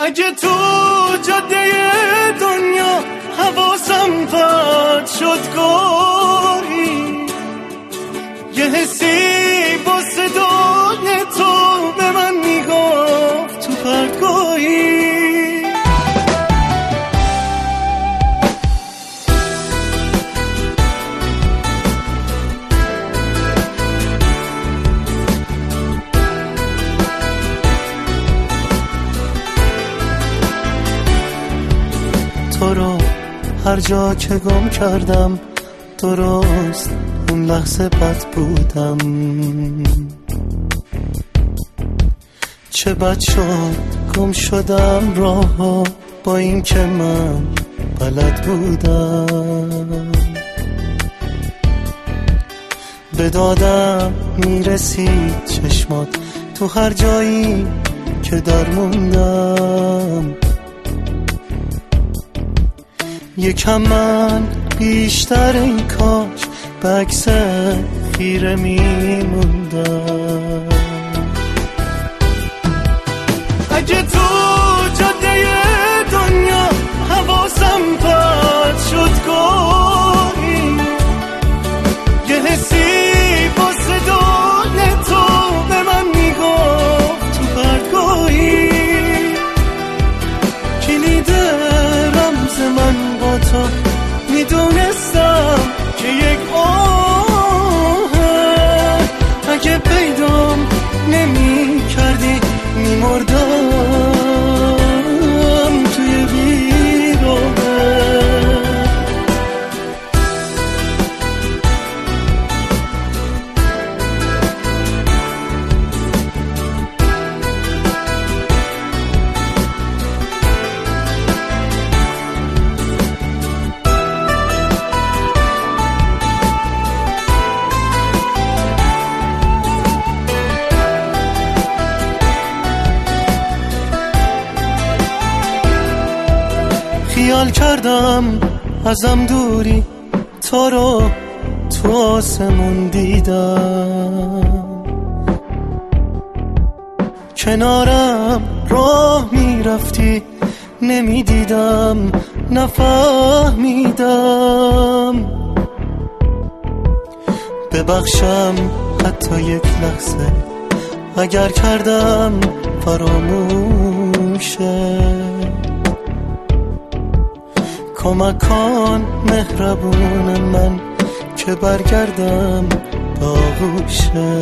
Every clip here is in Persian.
اگه تو جاده دنیا حواسم پرت شد گاهی، یه حسی با صدای تو به من میگفت تو پرتگاهی. تو رو هر جا که گم کردم درست اون لحظه بد بودم. چه بد شد گم شدم راه با این که من بلد بودم. به دادم میرسید چشمات تو هر جایی که در موندم. یکم من بیشتر این کاش به عکس خیره میموندم. اگه تو جاده دنیا حواسم پرت شد گاهی، یه حسی با صدای تو به من میگفت تو پرتگاهی. کلید رمز من با تو میدونستم که یک آهه، اگه پیدام نمی کردی میمردم توی بیراهه. خیال کردم ازم دوری، تو رو تو آسمون دیدم. کنارم راه میرفتی نمیدیدم نفهمیدم. ببخشم حتی یک لحظه اگر کردم فراموشه. کمک کن مهربون من که برگردم به آغوشه.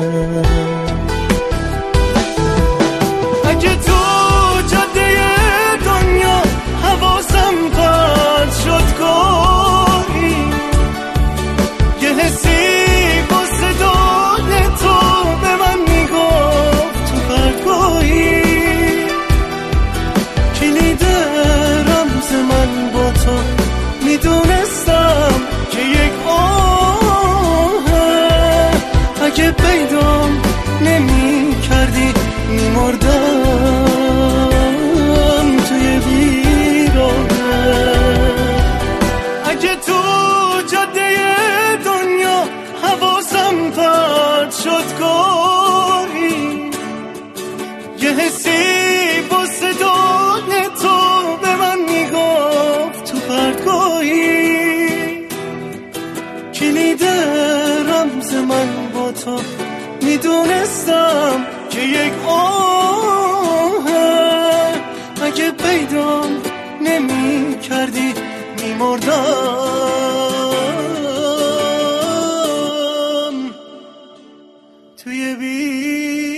اگه تو جاده دنیا حواسم پرت شد گاهی، یه حسی با صدای تو به من میگفت تو پرتگاهی. کلید رمز من با تو میدونستم که یک آهه، اگه پیدام نمی کردی میمردم توی بیراهه. اگه تو جاده دنیا حواسم پرت شد گاهی، یه حسی با صدای تو به من میگفت تو پرتگاهی. کلید رمز من با تو میدونستم که یک آهه، اگه پیدام نمی کردی میمردم توی